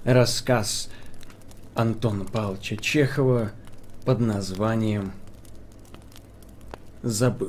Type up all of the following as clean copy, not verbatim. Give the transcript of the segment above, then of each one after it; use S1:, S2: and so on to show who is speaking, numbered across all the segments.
S1: Рассказ Антона Павловича Чехова под названием «Забыл».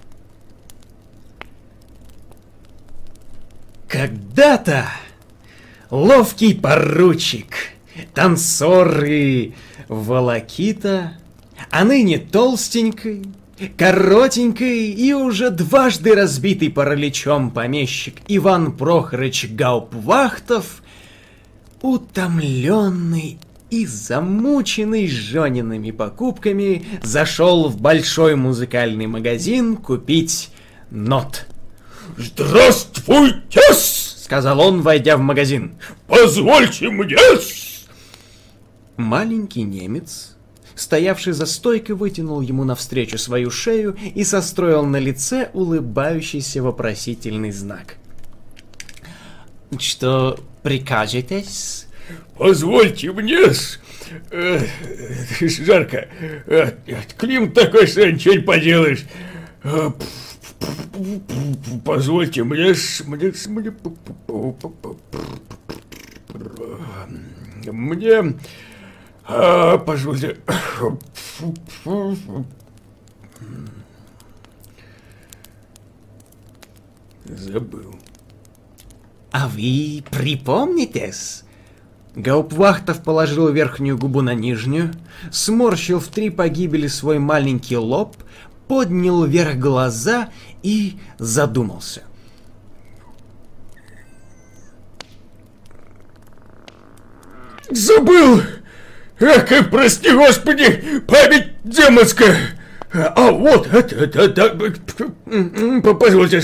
S1: Когда-то ловкий поручик, танцор и волокита, а ныне толстенький, коротенький и уже дважды разбитый параличом помещик Иван Прохорыч Гауптвахтов, утомленный и замученный жёниными покупками, зашел в большой музыкальный магазин купить нот.
S2: «Здравствуйте-с!» —
S1: сказал он, войдя в магазин.
S2: «Позвольте мне-с!»
S1: Маленький немец, стоявший за стойкой, вытянул ему навстречу свою шею и состроил на лице улыбающийся вопросительный знак. «Что прикажете-с?»
S2: «Позвольте мне-с! Жарко. Климат такой, что ничего не поделаешь. Позвольте мне-с, мне, позвольте. Забыл».
S1: «А вы припомните-с?» Гауптвахтов положил верхнюю губу на нижнюю, сморщил в 3 погибели свой маленький лоб, поднял вверх глаза и задумался.
S2: «Забыл! Эх, прости господи, память демонская! А вот, позвольте,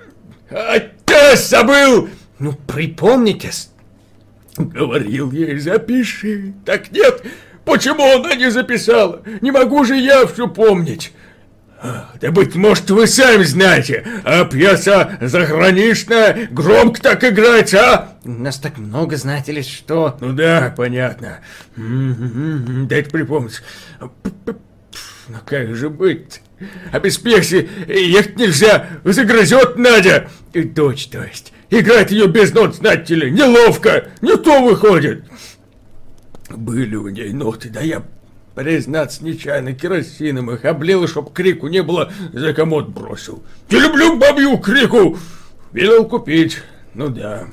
S2: забыл!»
S1: «Ну, припомните-с!»
S2: «Говорил ей, запиши. Так нет, почему она не записала? Не могу же я все помнить. Да, быть может, вы сами знаете, а пьеса заграничная, громко так играется, а?»
S1: «У нас так много, знаете ли, что...»
S2: «Ну да, понятно. Дайте припомнить. Ну как же быть? А без пьесы ехать нельзя, загрызет Надя. И дочь, то есть. Играть ее без нот, знаете ли, неловко, не то выходит. Были у ней ноты, да я, признаться, нечаянно керосином их облил, чтоб крику не было, за комод бросил. Не люблю бабью крику, велел купить, ну да».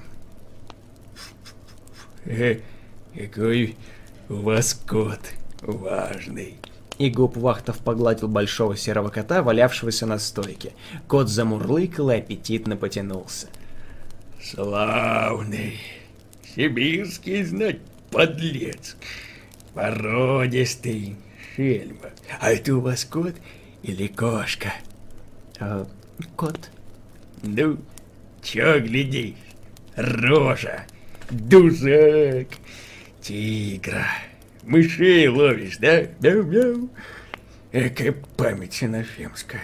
S2: «Какой у вас кот важный».
S1: И Гауптвахтов погладил большого серого кота, валявшегося на стойке. Кот замурлыкал и аппетитно потянулся.
S2: «Славный, сибирский, знать, подлец, породистый, шельма. А это у вас кот или кошка?»
S1: «Кот».
S2: «Ну, чё глядишь, рожа, душак, тигра, мышей ловишь, да? Мяу-мяу. Экая память синофемская.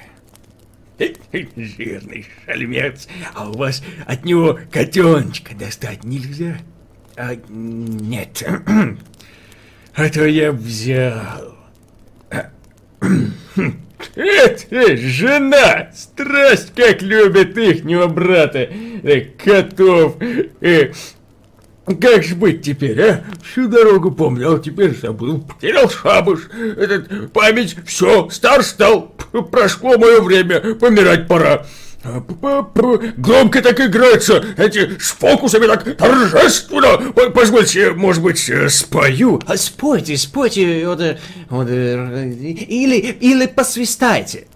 S2: Жирный шальмец, а у вас от него котеночка достать нельзя?»
S1: «Нет».
S2: «А то я взял». «Это жена! Страсть как любит ихнего брата, котов! Как ж быть теперь, а? Всю дорогу помнил, а теперь забыл, потерял шабаш. Этот память, все, стар стал, прошло мое время, помирать пора. Громко так играется, эти с фокусами так торжественно. Позвольте, может быть, спою?»
S1: «Спойте, спойте, или посвистайте».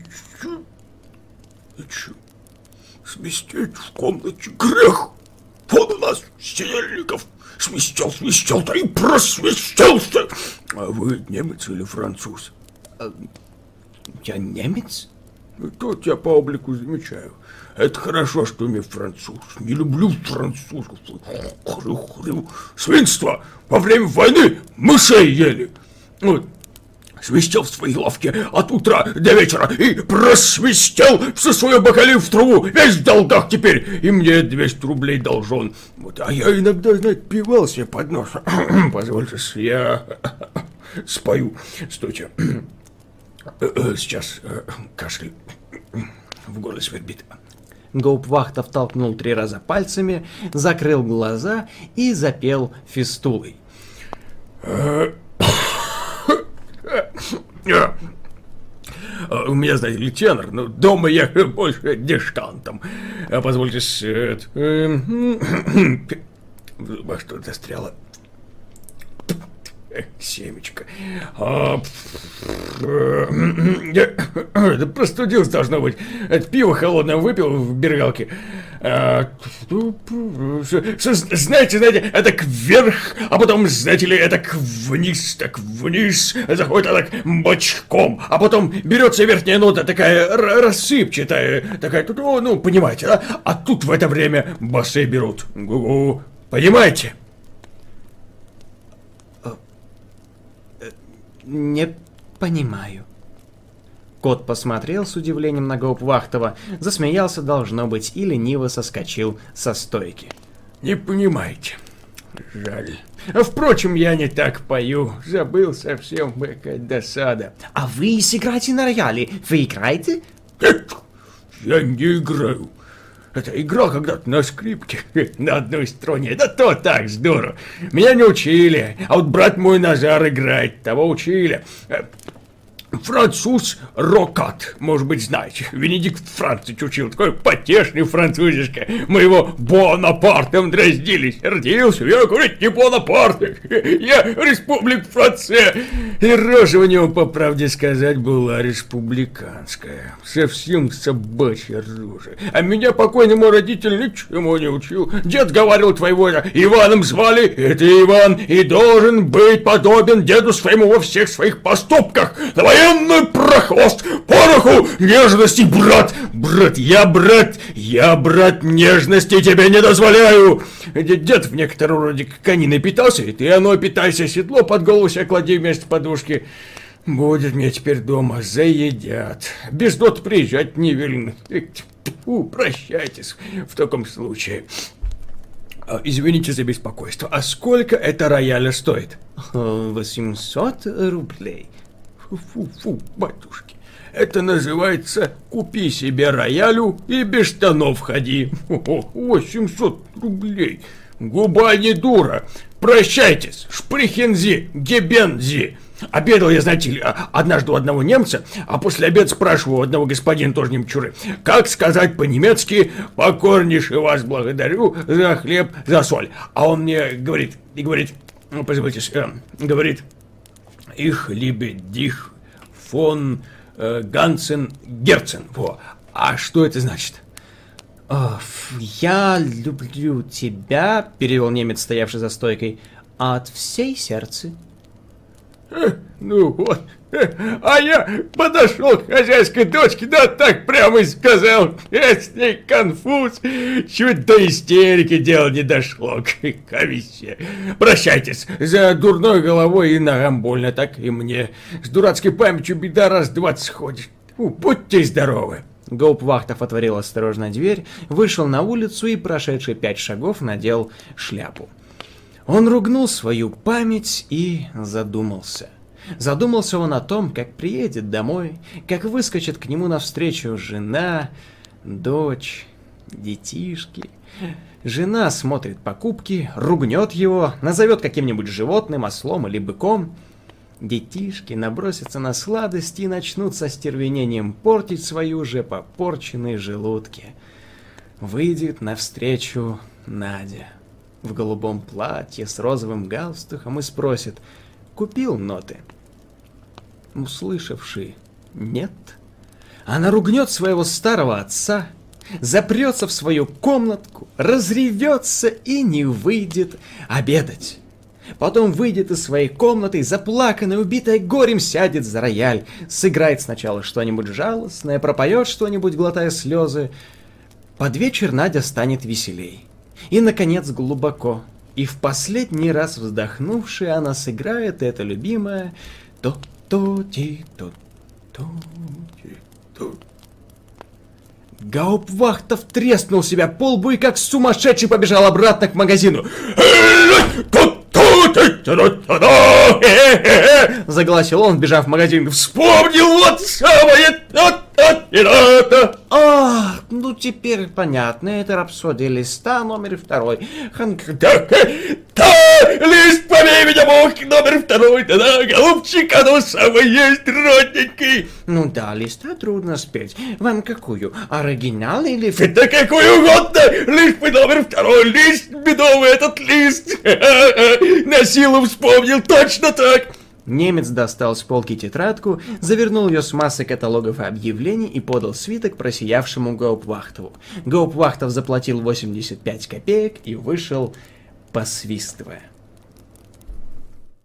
S2: «Свистеть в комнате грех. Вон у нас Синельников свистел, да и просвистелся. А вы немец или француз?»
S1: «Я немец?»
S2: «Тут я по облику замечаю. Это хорошо, что не француз. Не люблю французов. Свинство! Во время войны мышей ели. Вот. Свистел в своей лавке от утра до вечера и просвистел все свое бакалею в трубу. Весь в долгах теперь, и мне 200 рублей должен. Вот, а я иногда, знаете, пивал себе под нос. Позвольте, я спою. Стойте. Сейчас кашель в горле свербит.
S1: Гауптвахтов толкнул 3 раза пальцами, закрыл глаза и запел фистулой.
S2: У меня, знаете ли, тенор, но дома я больше диштантом. Позвольте, во что застряло? Семечко. Да простудился, должно быть. Это пиво холодное выпил в бергалке. Знаете, это вверх, а потом, знаете ли, это так вниз, заходит так бочком, а потом берется верхняя нота такая рассыпчатая, такая, ну, понимаете, да? А тут в это время басы берут. Гу-гу. Понимаете?
S1: Не понимаю. Кот посмотрел с удивлением на Гауптвахтова, засмеялся, должно быть, и лениво соскочил со стойки.
S2: Не понимаете. Жаль. Впрочем, я не так пою. Забыл совсем, какая досада.
S1: А вы сыграете на рояле? Вы играете?
S2: Нет, я не играю. Это играл когда-то на скрипке, на одной струне. Да то так, здорово. Меня не учили, а вот брат мой Назар играет, того учили. Француз Рокат, может быть, знаете. Венедикт Францич учил, такой потешный французишка. Мы его Бонапартом дразнили, сердился. Я, говорит, не Бонапарт, я республик Франция. И рожа у него, по правде сказать, была республиканская. Совсем собачья рожа. А меня покойный мой родитель ничему не учил. Дед говорил, твоего Иваном звали, это Иван, и должен быть подобен деду своему во всех своих поступках. Военный прохвост, пороху, нежности, брат, я, брат, нежности тебе не дозволяю. Дед в некотором роде кониной питался, и ты, оно, питайся, седло под голову себе клади вместо подушки. Будет мне теперь дома, заедят. Без дота приезжать не велено. Прощайтесь в таком случае. Извините за беспокойство. А сколько это рояля стоит?
S1: 800 рублей.
S2: Фу, батюшки. Это называется «Купи себе роялю и без штанов ходи». 800 рублей. Губа не дура. Прощайтесь, шприхензи, гебензи. Обедал я, знаете ли, однажды у одного немца, а после обеда спрашиваю у одного господина, тоже немчуры, как сказать по-немецки «покорнейше вас благодарю за хлеб, за соль». А он мне говорит, ну, позвольте, говорит, «Ich liebe dich von ganzen Herzen». Во. А что это значит?
S1: «Я люблю тебя», — перевел немец, стоявший за стойкой, — «от всей сердца».
S2: Ну вот, а я подошел к хозяйской дочке, да так прямо и сказал, я с ней конфуз, чуть до истерики дело не дошло, ковище. Прощайтесь, за дурной головой и ногам больно, так и мне. С дурацкой памятью беда раз 20 ходит. Будьте здоровы.
S1: Гауптвахтов отворил осторожно дверь, вышел на улицу и, прошедший 5 шагов, надел шляпу. Он ругнул свою память и задумался. Задумался он о том, как приедет домой, как выскочит к нему навстречу жена, дочь, детишки. Жена смотрит покупки, ругнет его, назовет каким-нибудь животным, ослом или быком. Детишки набросятся на сладости и начнут со стервенением портить свои уже попорченные желудки. Выйдет навстречу Надя в голубом платье с розовым галстухом и спросит: «Купил ноты?» Услышавший «нет», она ругнет своего старого отца, запрется в свою комнатку, разревется и не выйдет обедать. Потом выйдет из своей комнаты, заплаканная, убитая горем, сядет за рояль, сыграет сначала что-нибудь жалостное, пропоет что-нибудь, глотая слезы. Под вечер Надя станет веселей. И, наконец, глубоко, и в последний раз вздохнувши, она сыграет это любимое то-то-ти-то-то-ти-то. Гауптвахтов треснул себя по лбу и как сумасшедший побежал обратно к магазину. Загласил он, бежав в магазин.
S2: Вспомнил вот самое!
S1: А, ну теперь понятно, это рапсодия листа номер 2.
S2: Да, лист, побей меня, Бог, номер 2, да, голубчик, оно самое есть, родненький.
S1: Ну да, листа трудно спеть. Вам какую? Оригинал или...
S2: Да какой угодно, лишь бы номер 2, лист медовый этот лист. На силу вспомнил, точно так.
S1: Немец достал с полки тетрадку, завернул ее с массой каталогов и объявлений и подал свиток просиявшему Гауптвахтову. Гауптвахтов заплатил 85 копеек и вышел, посвистывая.